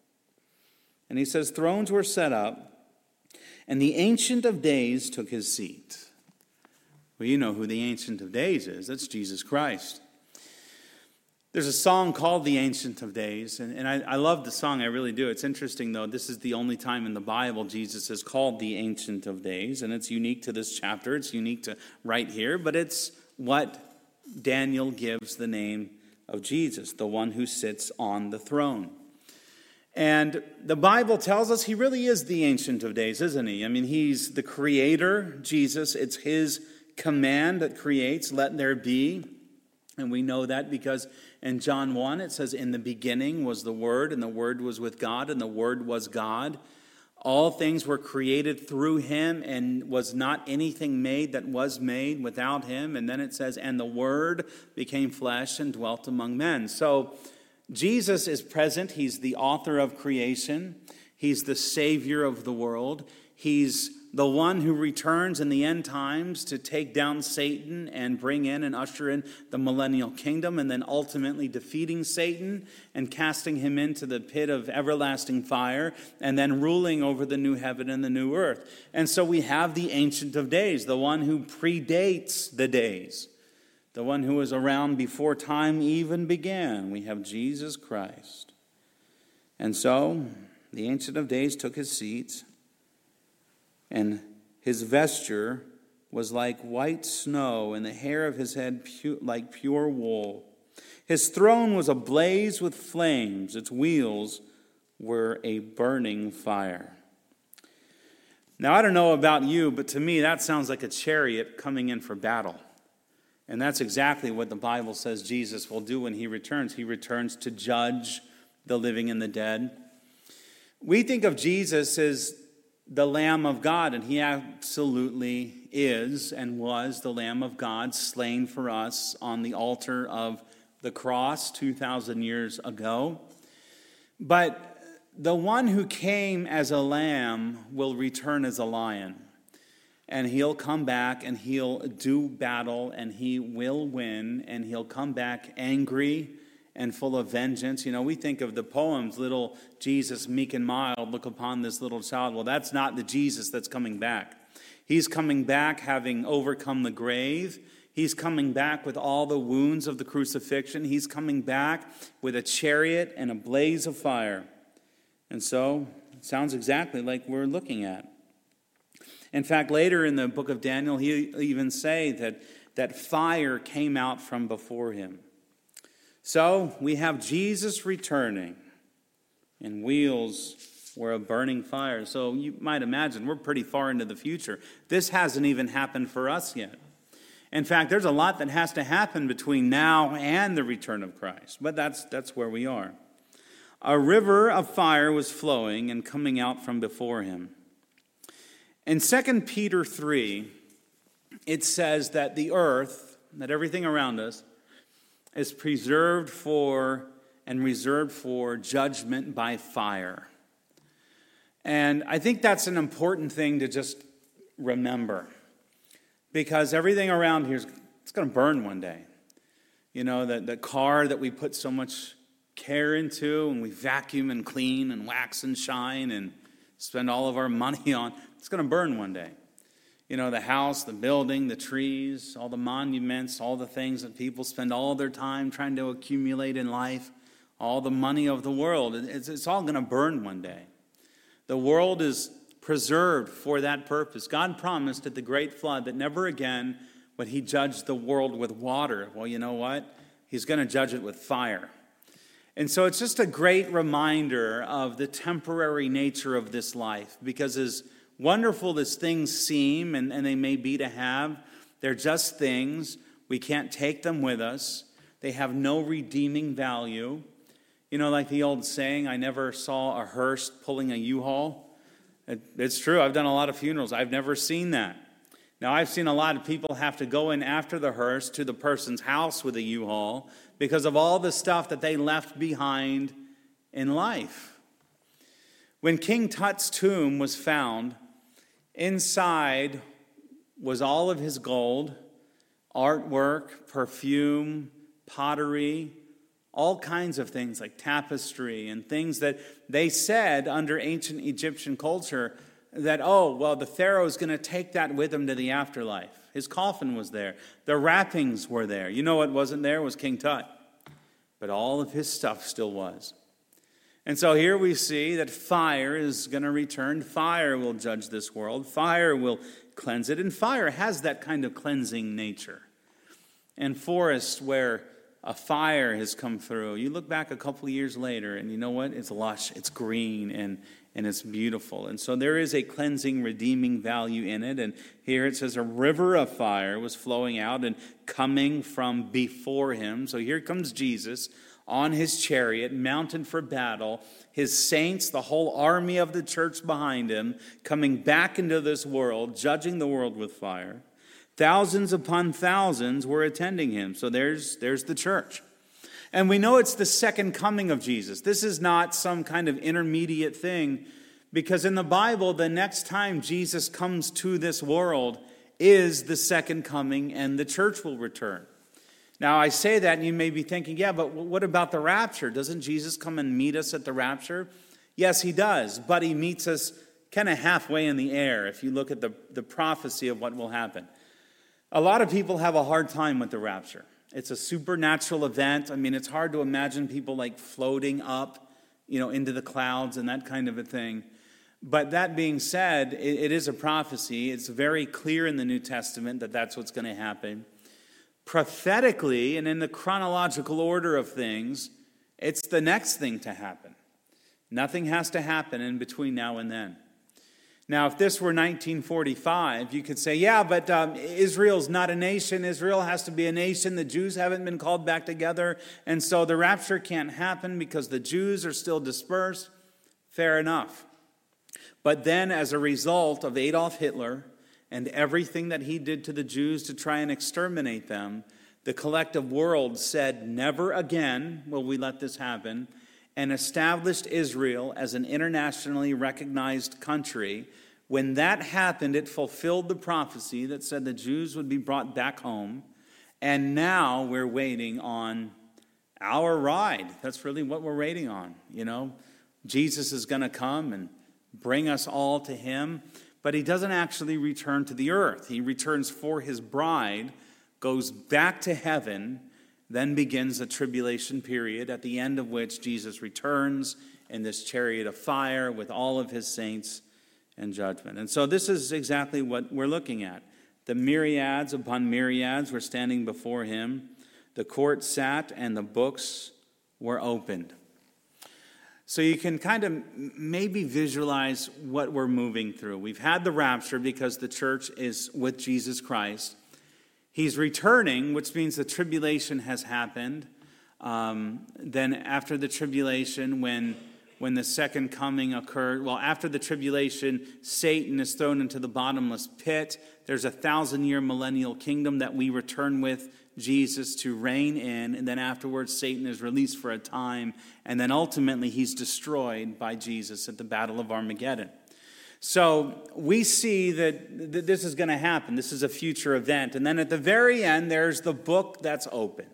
And he says, thrones were set up, and the Ancient of Days took his seat. Well, you know who the Ancient of Days is. That's Jesus Christ. There's a song called The Ancient of Days, and I love the song, I really do. It's interesting, though. This is the only time in the Bible Jesus is called the Ancient of Days, and it's unique to this chapter. It's unique to right here, but it's what Daniel gives the name of Jesus, the one who sits on the throne. And the Bible tells us he really is the Ancient of Days, isn't he? I mean, he's the creator, Jesus. It's his command that creates, let there be. And we know that because in John 1, it says, in the beginning was the Word, and the Word was with God, and the Word was God. All things were created through him, and was not anything made that was made without him. And then it says, and the Word became flesh and dwelt among men. So Jesus is present. He's the author of creation. He's the Savior of the world. He's the one who returns in the end times to take down Satan and bring in and usher in the millennial kingdom, and then ultimately defeating Satan and casting him into the pit of everlasting fire, and then ruling over the new heaven and the new earth. And so we have the Ancient of Days, the one who predates the days, the one who was around before time even began. We have Jesus Christ. And so the Ancient of Days took his seat, and his vesture was like white snow, and the hair of his head like pure wool. His throne was ablaze with flames. Its wheels were a burning fire. Now, I don't know about you, but to me that sounds like a chariot coming in for battle. And that's exactly what the Bible says Jesus will do when he returns. He returns to judge the living and the dead. We think of Jesus as the Lamb of God, and he absolutely is and was the Lamb of God, slain for us on the altar of the cross 2,000 years ago. But the one who came as a lamb will return as a lion. And he'll come back and he'll do battle and he will win, and he'll come back angry and full of vengeance. You know, we think of the poems, little Jesus, meek and mild, look upon this little child. Well, that's not the Jesus that's coming back. He's coming back having overcome the grave. He's coming back with all the wounds of the crucifixion. He's coming back with a chariot and a blaze of fire. And so it sounds exactly like we're looking at. In fact, later in the book of Daniel, he'll even say that fire came out from before him. So we have Jesus returning, and wheels were a burning fire. So you might imagine we're pretty far into the future. This hasn't even happened for us yet. In fact, there's a lot that has to happen between now and the return of Christ. But that's where we are. A river of fire was flowing and coming out from before him. In 2 Peter 3, it says that the earth, that everything around us, is preserved for and reserved for judgment by fire. And I think that's an important thing to just remember. Because everything around here, it's going to burn one day. You know, the car that we put so much care into and we vacuum and clean and wax and shine and spend all of our money on, it's going to burn one day. You know, the house, the building, the trees, all the monuments, all the things that people spend all their time trying to accumulate in life, all the money of the world, it's all going to burn one day. The world is preserved for that purpose. God promised at the great flood that never again would he judge the world with water. Well, you know what? He's going to judge it with fire. And so it's just a great reminder of the temporary nature of this life, because as wonderful as things seem, and they may be to have, they're just things. We can't take them with us. They have no redeeming value. You know, like the old saying, I never saw a hearse pulling a U-Haul. It's true. I've done a lot of funerals. I've never seen that. Now, I've seen a lot of people have to go in after the hearse to the person's house with a U-Haul because of all the stuff that they left behind in life. When King Tut's tomb was found, inside was all of his gold, artwork, perfume, pottery, all kinds of things like tapestry and things that they said under ancient Egyptian culture that, oh, well, the Pharaoh is going to take that with him to the afterlife. His coffin was there. The wrappings were there. You know what wasn't there was King Tut. But all of his stuff still was. And so here we see that fire is going to return. Fire will judge this world. Fire will cleanse it. And fire has that kind of cleansing nature. And forests where a fire has come through, you look back a couple of years later and you know what? It's lush, it's green, and it's beautiful. And so there is a cleansing, redeeming value in it. And here it says a river of fire was flowing out and coming from before him. So here comes Jesus on his chariot, mounted for battle, his saints, the whole army of the church behind him, coming back into this world, judging the world with fire. Thousands upon thousands were attending him. So there's the church. And we know it's the second coming of Jesus. This is not some kind of intermediate thing, because in the Bible, the next time Jesus comes to this world is the second coming, and the church will return. Now, I say that, and you may be thinking, yeah, but what about the rapture? Doesn't Jesus come and meet us at the rapture? Yes, he does, but he meets us kind of halfway in the air if you look at the prophecy of what will happen. A lot of people have a hard time with the rapture. It's a supernatural event. I mean, it's hard to imagine people like floating up, into the clouds and that kind of a thing. But that being said, it is a prophecy. It's very clear in the New Testament that that's what's going to happen. Prophetically and in the chronological order of things, it's the next thing to happen. Nothing has to happen in between now and then. Now, if this were 1945, you could say, yeah, but Israel's not a nation. Israel has to be a nation. The Jews haven't been called back together, and so the rapture can't happen because the Jews are still dispersed. Fair enough. But then, as a result of Adolf Hitler and everything that he did to the Jews to try and exterminate them, the collective world said, never again will we let this happen, and established Israel as an internationally recognized country. When that happened, it fulfilled the prophecy that said the Jews would be brought back home. And now we're waiting on our ride. That's really what we're waiting on. Jesus is going to come and bring us all to him. But he doesn't actually return to the earth. He returns for his bride, goes back to heaven. Then begins a tribulation period, at the end of which Jesus returns in this chariot of fire with all of his saints and judgment. And so this is exactly what we're looking at. The myriads upon myriads were standing before him. The court sat and the books were opened. So you can kind of maybe visualize what we're moving through. We've had the rapture because the church is with Jesus Christ. He's returning, which means the tribulation has happened. Then after the tribulation, when the second coming occurred, after the tribulation, Satan is thrown into the bottomless pit. There's a 1,000-year millennial kingdom that we return with Jesus to reign in. And then afterwards, Satan is released for a time. And then ultimately, he's destroyed by Jesus at the Battle of Armageddon. So we see that this is going to happen. This is a future event. And then at the very end, there's the book that's opened.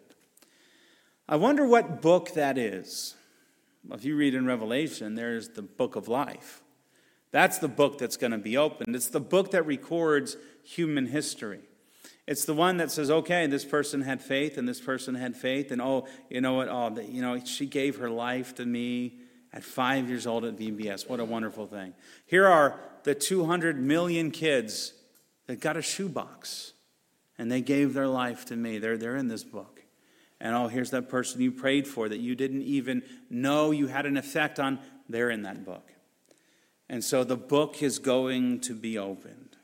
I wonder what book that is. Well, if you read in Revelation, there's the book of life. That's the book that's going to be opened. It's the book that records human history. It's the one that says, okay, this person had faith and this person had faith. And oh, you know what? Oh, she gave her life to me at 5 years old at VBS. What a wonderful thing. Here are the 200 million kids that got a shoebox. And they gave their life to me. They're in this book. And oh, here's that person you prayed for that you didn't even know you had an effect on. They're in that book. And so the book is going to be opened.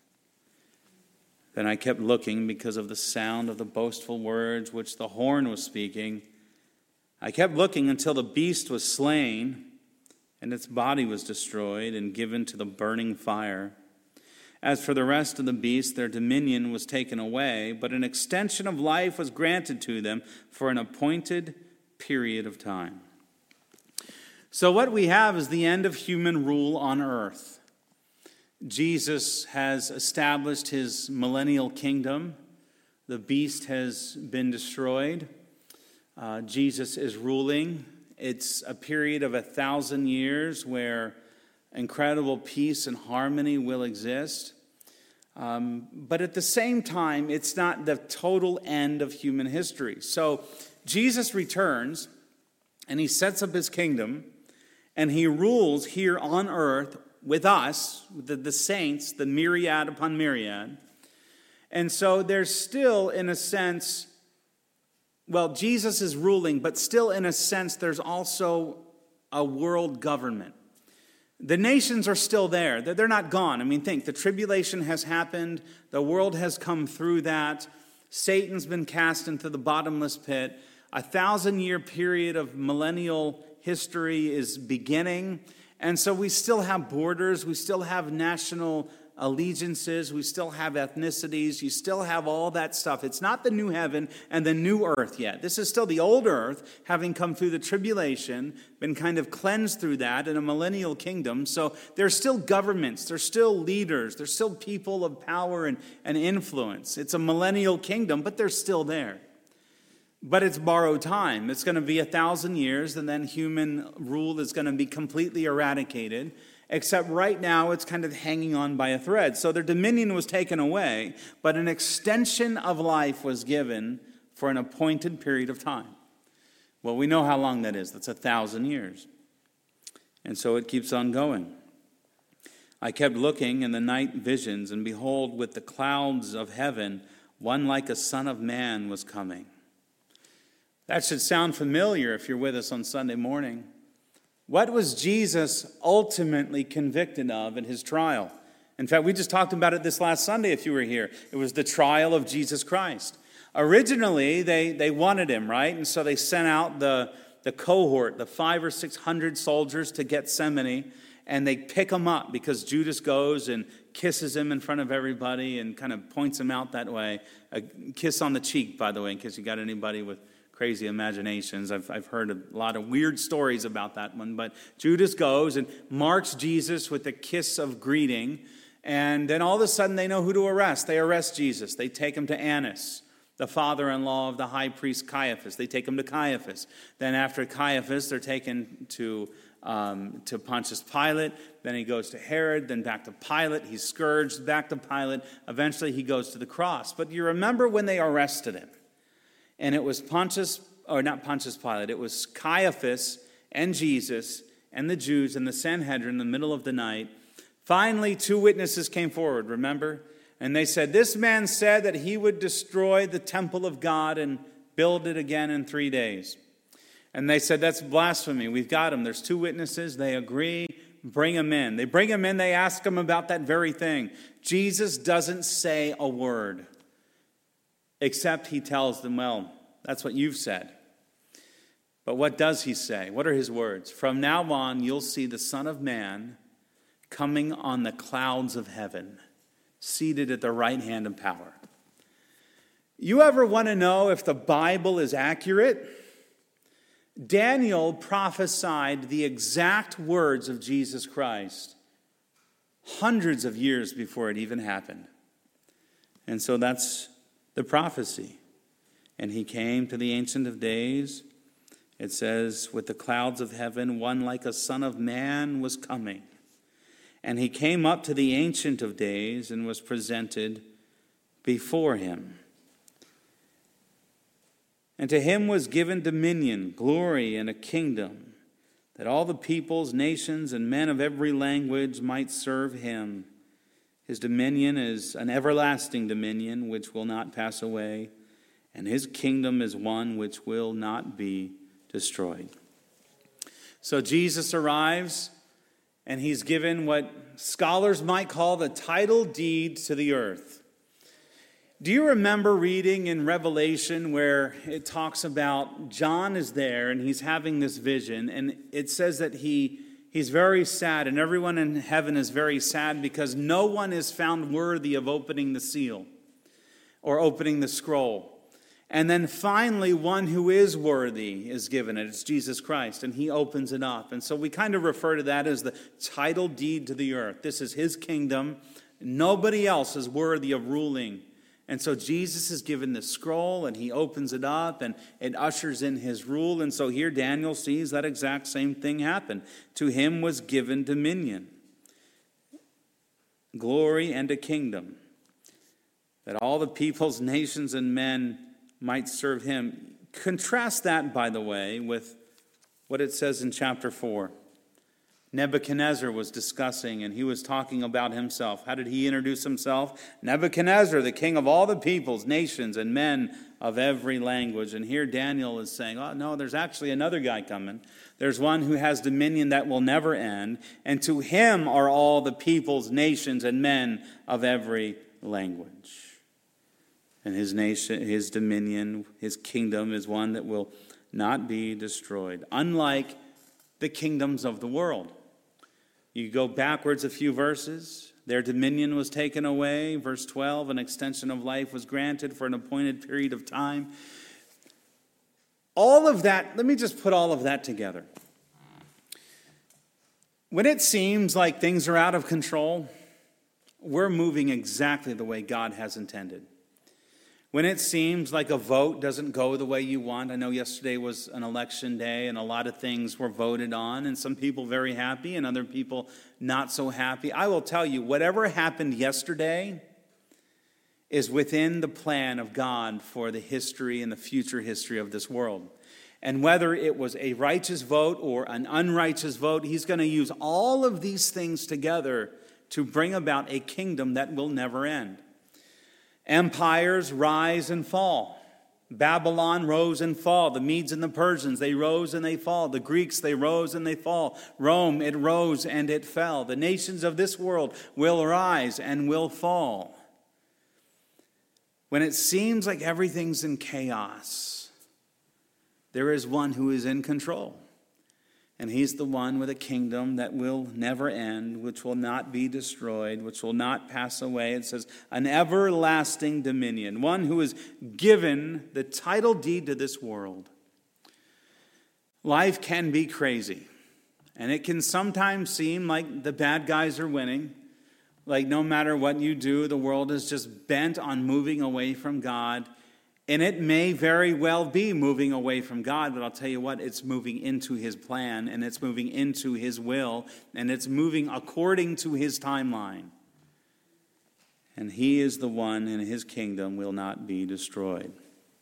Then I kept looking because of the sound of the boastful words which the horn was speaking. I kept looking until the beast was slain, and its body was destroyed and given to the burning fire. As for the rest of the beasts, their dominion was taken away, but an extension of life was granted to them for an appointed period of time. So what we have is the end of human rule on earth. Jesus has established his millennial kingdom. The beast has been destroyed. Jesus is ruling. It's a period of 1,000 years where incredible peace and harmony will exist. But at the same time, it's not the total end of human history. So Jesus returns and he sets up his kingdom and he rules here on earth with us, the saints, the myriad upon myriad. And so there's still, in a sense, well, Jesus is ruling, but still, in a sense, there's also a world government. The nations are still there. They're not gone. I mean, think, the tribulation has happened. The world has come through that. Satan's been cast into the bottomless pit. 1,000-year period of millennial history is beginning. And so we still have borders. We still have national allegiances. We still have ethnicities. You still have all that stuff. It's not the new heaven and the new earth yet. This is still the old earth, having come through the tribulation, been kind of cleansed through that in a millennial kingdom. So there's still governments. There's still leaders. There's still people of power and influence. It's a millennial kingdom, but they're still there. But it's borrowed time. It's going to be 1,000 years, and then human rule is going to be completely eradicated. Except right now, it's kind of hanging on by a thread. So their dominion was taken away, but an extension of life was given for an appointed period of time. Well, we know how long that is. That's 1,000 years. And so it keeps on going. I kept looking in the night visions, and behold, with the clouds of heaven, one like a son of man was coming. That should sound familiar if you're with us on Sunday morning. What was Jesus ultimately convicted of in his trial? In fact, we just talked about it this last Sunday if you were here. It was the trial of Jesus Christ. Originally, they wanted him, right? And so they sent out the cohort, the 500 or 600 soldiers to Gethsemane, and they pick him up because Judas goes and kisses him in front of everybody and kind of points him out that way. A kiss on the cheek, by the way, in case you got anybody with crazy imaginations. I've heard a lot of weird stories about that one. But Judas goes and marks Jesus with a kiss of greeting. And then all of a sudden they know who to arrest. They arrest Jesus. They take him to Annas, the father-in-law of the high priest Caiaphas. They take him to Caiaphas. Then after Caiaphas, they're taken to Pontius Pilate. Then he goes to Herod. Then back to Pilate. He's scourged. Back to Pilate. Eventually he goes to the cross. But you remember when they arrested him. And it was not Pontius Pilate, it was Caiaphas and Jesus and the Jews and the Sanhedrin in the middle of the night. Finally, 2 witnesses came forward, remember? And they said, this man said that he would destroy the temple of God and build it again in 3 days. And they said, that's blasphemy. We've got him. There's 2 witnesses. They agree. Bring him in. They bring him in. They ask him about that very thing. Jesus doesn't say a word. Except he tells them, well, that's what you've said. But what does he say? What are his words? From now on, you'll see the Son of Man coming on the clouds of heaven, seated at the right hand of power. You ever want to know if the Bible is accurate? Daniel prophesied the exact words of Jesus Christ hundreds of years before it even happened. And so that's the prophecy. And he came to the Ancient of Days. It says, with the clouds of heaven, one like a son of man was coming. And he came up to the Ancient of Days and was presented before him. And to him was given dominion, glory, and a kingdom, that all the peoples, nations, and men of every language might serve him. His dominion is an everlasting dominion which will not pass away, and his kingdom is one which will not be destroyed. So Jesus arrives, and he's given what scholars might call the title deed to the earth. Do you remember reading in Revelation where it talks about John is there and he's having this vision, and it says that he's very sad, and everyone in heaven is very sad because no one is found worthy of opening the seal or opening the scroll. And then finally, one who is worthy is given it. It's Jesus Christ, and he opens it up. And so we kind of refer to that as the title deed to the earth. This is his kingdom. Nobody else is worthy of ruling. And so Jesus is given the scroll, and he opens it up, and it ushers in his rule. And so here Daniel sees that exact same thing happen. To him was given dominion, glory, and a kingdom, that all the peoples, nations, and men might serve him. Contrast that, by the way, with what it says in chapter 4. Nebuchadnezzar was discussing, and he was talking about himself. How did he introduce himself? Nebuchadnezzar, the king of all the peoples, nations, and men of every language. And here Daniel is saying, oh, no, there's actually another guy coming. There's one who has dominion that will never end, and to him are all the peoples, nations, and men of every language. And his nation, his dominion, his kingdom is one that will not be destroyed, unlike the kingdoms of the world. You go backwards a few verses. Their dominion was taken away. Verse 12, an extension of life was granted for an appointed period of time. All of that, let me just put all of that together. When it seems like things are out of control, we're moving exactly the way God has intended. When it seems like a vote doesn't go the way you want, I know yesterday was an election day and a lot of things were voted on, and some people very happy and other people not so happy. I will tell you, whatever happened yesterday is within the plan of God for the history and the future history of this world. And whether it was a righteous vote or an unrighteous vote, he's going to use all of these things together to bring about a kingdom that will never end. Empires rise and fall. Babylon rose and fall. The Medes and the Persians, they rose and they fall. The Greeks, they rose and they fall. Rome, it rose and it fell. The nations of this world will rise and will fall. When it seems like everything's in chaos, there is one who is in control. And he's the one with a kingdom that will never end, which will not be destroyed, which will not pass away. It says, an everlasting dominion, one who is given the title deed to this world. Life can be crazy, and it can sometimes seem like the bad guys are winning, like no matter what you do, the world is just bent on moving away from God. And it may very well be moving away from God, but I'll tell you what, it's moving into his plan, and it's moving into his will, and it's moving according to his timeline. And he is the one, and his kingdom will not be destroyed.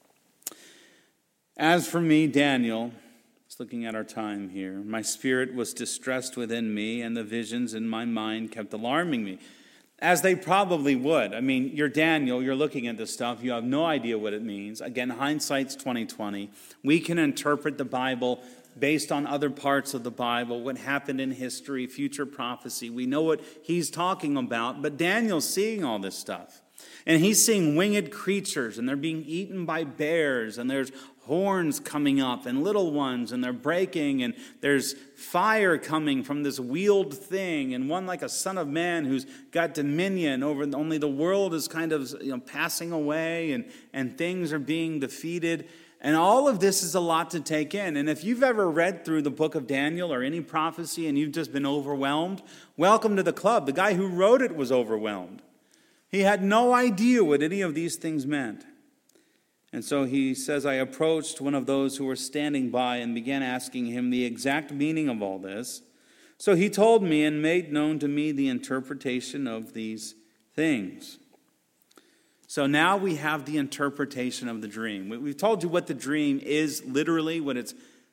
As for me, Daniel, just looking at our time here, my spirit was distressed within me, and the visions in my mind kept alarming me. As they probably would. I mean, you're Daniel, you're looking at this stuff, you have no idea what it means. Again, hindsight's 20/20. We can interpret the Bible based on other parts of the Bible, what happened in history, future prophecy. We know what he's talking about, but Daniel's seeing all this stuff. And he's seeing winged creatures, and they're being eaten by bears, and there's horns coming up, and little ones, and they're breaking, and there's fire coming from this wheeled thing, and one like a son of man who's got dominion over, only the world is kind of passing away, and things are being defeated. And all of this is a lot to take in. And if you've ever read through the book of Daniel or any prophecy and you've just been overwhelmed, welcome to the club. The guy who wrote it was overwhelmed. He had no idea what any of these things meant. And so he says, I approached one of those who were standing by and began asking him the exact meaning of all this. So he told me and made known to me the interpretation of these things. So now we have the interpretation of the dream. We've told you what the dream is literally, what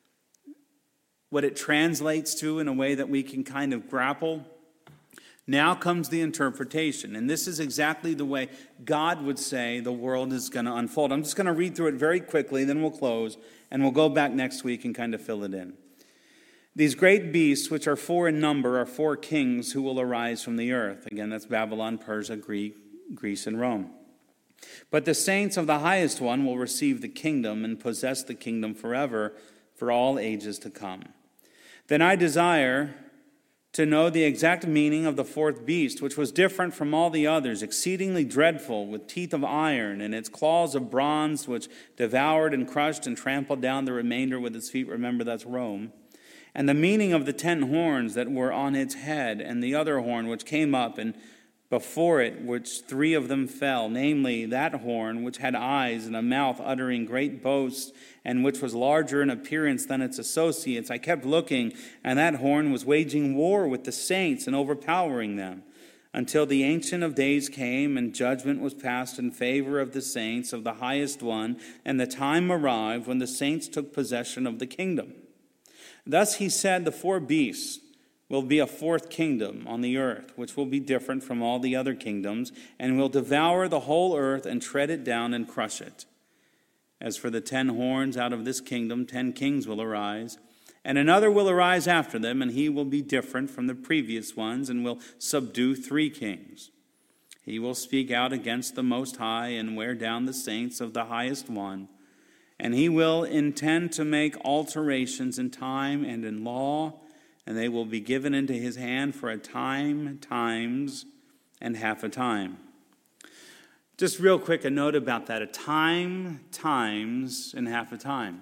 it translates to in a way that we can kind of grapple. Now comes the interpretation, and this is exactly the way God would say the world is going to unfold. I'm just going to read through it very quickly, then we'll close, and we'll go back next week and kind of fill it in. These great beasts, which are 4 in number, are 4 kings who will arise from the earth. Again, that's Babylon, Persia, Greece, and Rome. But the saints of the highest one will receive the kingdom and possess the kingdom forever, for all ages to come. Then I desire to know the exact meaning of the 4th beast, which was different from all the others, exceedingly dreadful, with teeth of iron, and its claws of bronze, which devoured and crushed and trampled down the remainder with its feet. Remember, that's Rome. And the meaning of the 10 horns that were on its head, and the other horn which came up, and before it, which 3 of them fell, namely that horn which had eyes and a mouth uttering great boasts, and which was larger in appearance than its associates. I kept looking, and that horn was waging war with the saints and overpowering them, until the Ancient of Days came, and judgment was passed in favor of the saints of the highest one, and the time arrived when the saints took possession of the kingdom. Thus he said, the 4 beasts will be a 4th kingdom on the earth, which will be different from all the other kingdoms, and will devour the whole earth and tread it down and crush it. As for the 10 horns, out of this kingdom 10 kings will arise, and another will arise after them, and he will be different from the previous ones, and will subdue 3 kings. He will speak out against the Most High and wear down the saints of the highest one, and he will intend to make alterations in time and in law, and they will be given into his hand for a time, times, and half a time. Just real quick, a note about that. A time, times, and half a time.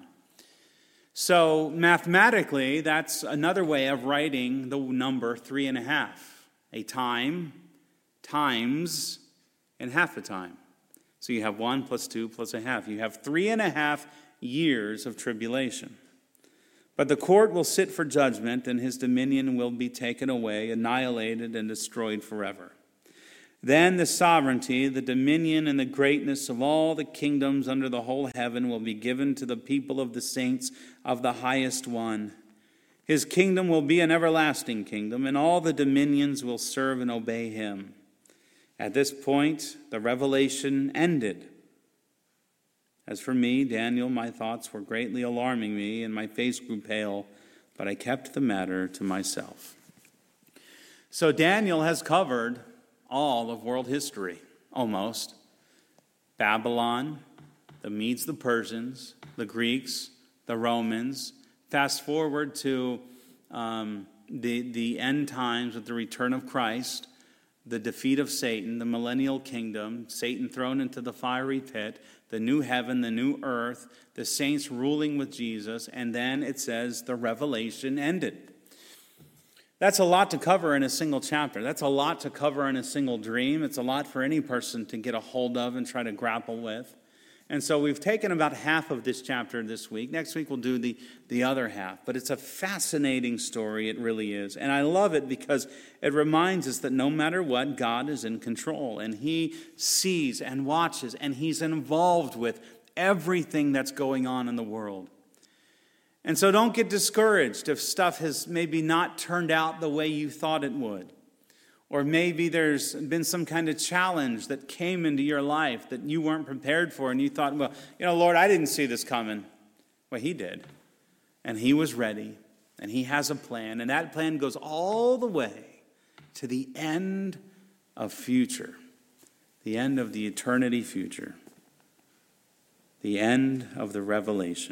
So mathematically, that's another way of writing the number 3.5. A time, times, and half a time. So you have 1 plus 2 plus a half. You have 3.5 years of tribulation. But the court will sit for judgment, and his dominion will be taken away, annihilated, and destroyed forever. Then the sovereignty, the dominion, and the greatness of all the kingdoms under the whole heaven will be given to the people of the saints of the highest one. His kingdom will be an everlasting kingdom, and all the dominions will serve and obey him. At this point, the revelation ended. As for me, Daniel, my thoughts were greatly alarming me, and my face grew pale, but I kept the matter to myself. So Daniel has covered all of world history, almost. Babylon, the Medes, the Persians, the Greeks, the Romans. Fast forward to the end times with the return of Christ, the defeat of Satan, the millennial kingdom, Satan thrown into the fiery pit, the new heaven, the new earth, the saints ruling with Jesus, and then it says the revelation ended. That's a lot to cover in a single chapter. That's a lot to cover in a single dream. It's a lot for any person to get a hold of and try to grapple with. And so we've taken about half of this chapter this week. Next week we'll do the other half. But it's a fascinating story, it really is. And I love it because it reminds us that no matter what, God is in control. And he sees and watches and he's involved with everything that's going on in the world. And so don't get discouraged if stuff has maybe not turned out the way you thought it would. Or maybe there's been some kind of challenge that came into your life that you weren't prepared for, and you thought, well, Lord, I didn't see this coming. Well, he did. And he was ready, and he has a plan, and that plan goes all the way to the end of future, the end of the eternity future, the end of the revelation.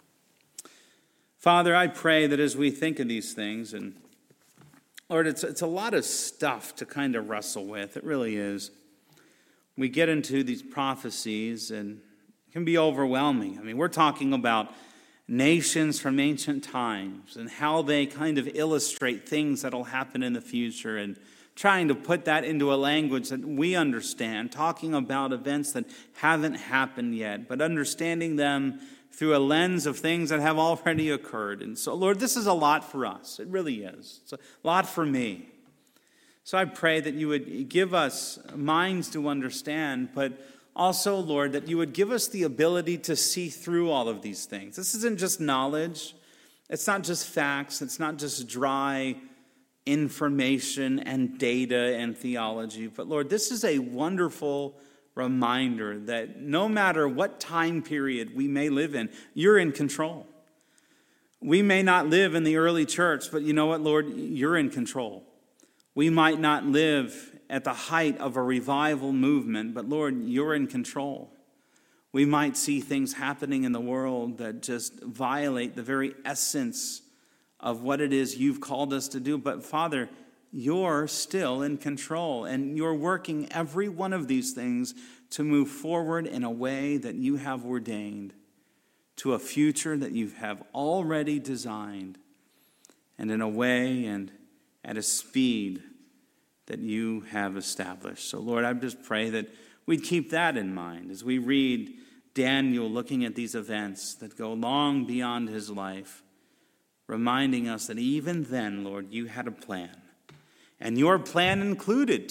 Father, I pray that as we think of these things, and Lord, it's a lot of stuff to kind of wrestle with. It really is. We get into these prophecies and can be overwhelming. I mean, we're talking about nations from ancient times and how they kind of illustrate things that will happen in the future, and trying to put that into a language that we understand, talking about events that haven't happened yet, but understanding them through a lens of things that have already occurred. And so, Lord, this is a lot for us. It really is. It's a lot for me. So I pray that you would give us minds to understand, but also, Lord, that you would give us the ability to see through all of these things. This isn't just knowledge. It's not just facts. It's not just dry information and data and theology. But Lord, this is a wonderful reminder that no matter what time period we may live in, you're in control. We may not live in the early church, but you know what, Lord? You're in control. We might not live at the height of a revival movement, but Lord, you're in control. We might see things happening in the world that just violate the very essence of what it is you've called us to do. But Father, you're still in control, and you're working every one of these things to move forward in a way that you have ordained, to a future that you have already designed, and in a way and at a speed that you have established. So Lord, I just pray that we'd keep that in mind as we read Daniel looking at these events that go long beyond his life, reminding us that even then, Lord, you had a plan. And your plan included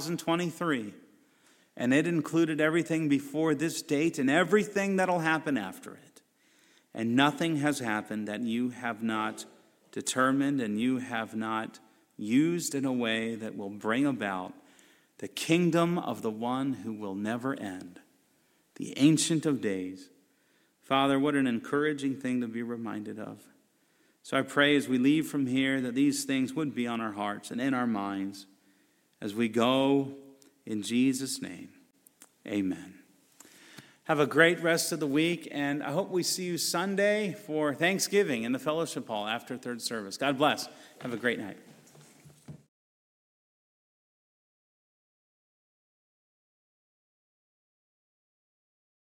2023. And it included everything before this date and everything that'll happen after it. And nothing has happened that you have not determined and you have not used in a way that will bring about the kingdom of the one who will never end, the Ancient of Days. Father, what an encouraging thing to be reminded of. So I pray as we leave from here that these things would be on our hearts and in our minds as we go in Jesus' name. Amen. Have a great rest of the week, and I hope we see you Sunday for Thanksgiving in the fellowship hall after third service. God bless. Have a great night.